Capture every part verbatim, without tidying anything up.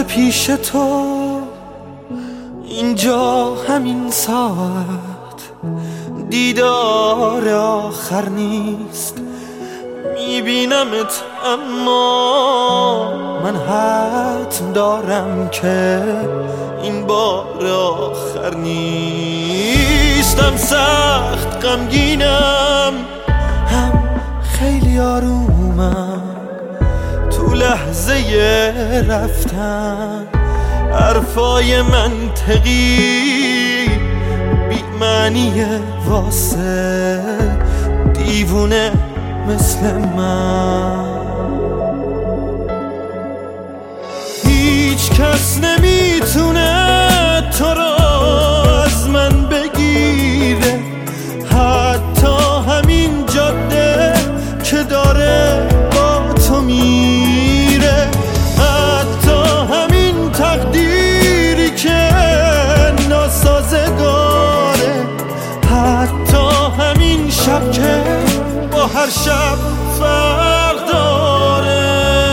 لحظه پیش تو اینجا همین ساعت دیدار آخر نیست، میبینمت اما من حتم دارم که این بار آخر نیستم. سخت غمگینم هم خیلی آرومم تو لحظه رفتن، حرفای منطقی بی معنی واسه دیوونه مثل من. هیچ کس نمیتونه تو رو از من بگیره، حتی همین جاده که داره با تو میره، حتی همین تقدیری که ناسازگاره، حتی همین شب که با هر شب فرق داره.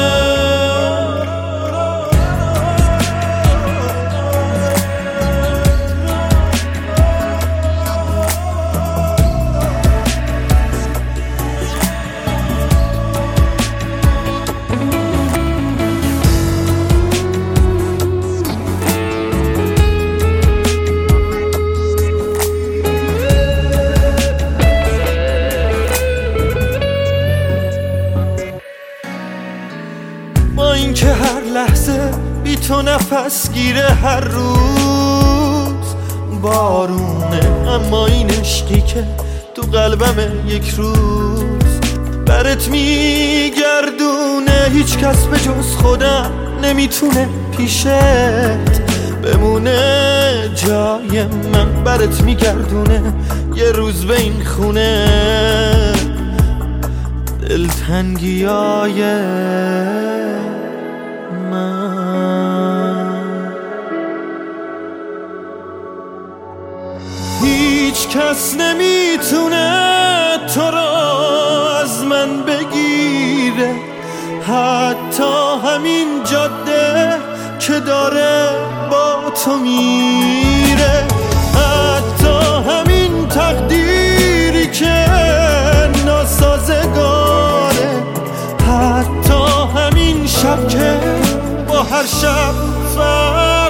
با اینکه هر لحظه بی تو نفس گیره، هر روز بارونه، اما این عشقی که تو قلبمه یک روز برات میگردونه. هیچ کس به جز خودم نمیتونه پیشت بمونه، جای من برات میگردونه یه روز به این خونه. دلتنگیای من هیچ کس نمیتونه تو رو از من بگیره، حتی همین جاده که داره با تو میره، حتی همین تقدیری که ناسازگاره، حتی همین شب که با هر شب فرق